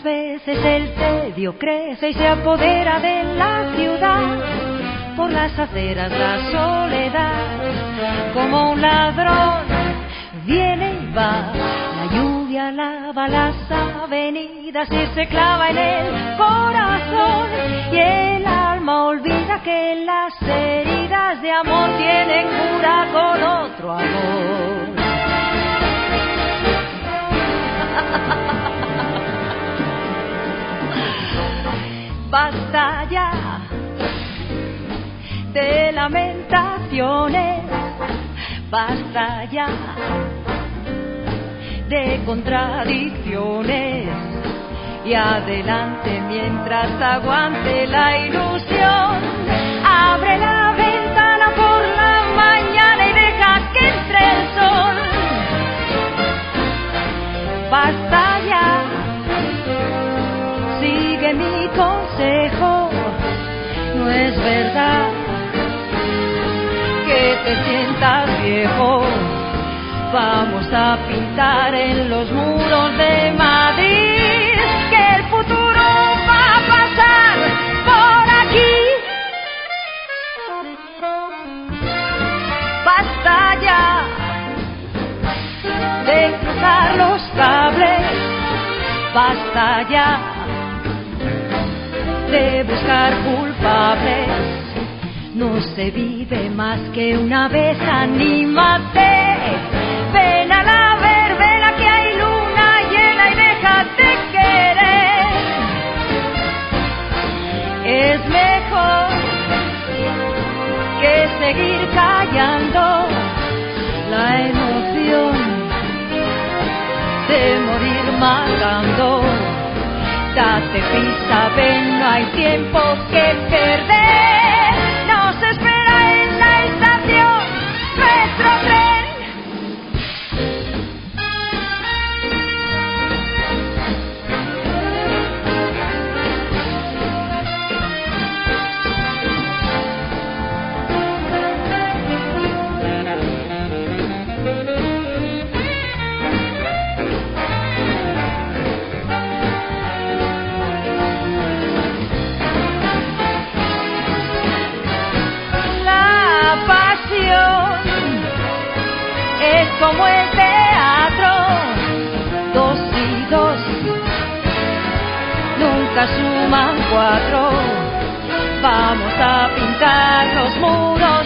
veces el tedio crece y se apodera de la ciudad. Por las aceras la soledad, como un ladrón, viene y va. La lluvia lava las avenidas y se clava en el corazón. Y el alma olvida que las heridas de amor tienen cura con otro amor. Basta ya de lamentaciones, basta ya de contradicciones, y adelante mientras aguante la ilusión. Abre la ventana por la mañana y deja que entre el sol. Basta ya, sigue mi consejo, no es verdad que te sientas viejo. Vamos a pintar en los muros de Madrid que el futuro va a pasar por aquí. Basta ya de cruzar los cables, basta ya de buscar culpables. No se vive más que una vez, anímate. Ven a la verbena que hay luna llena y déjate querer. Es mejor que seguir callando la emoción de morir matando. Date prisa, ven, no hay tiempo que perder. Nos espera en la estación nuestro tren. Es como el teatro, 2 y 2 nunca suman 4. Vamos a pintar los muros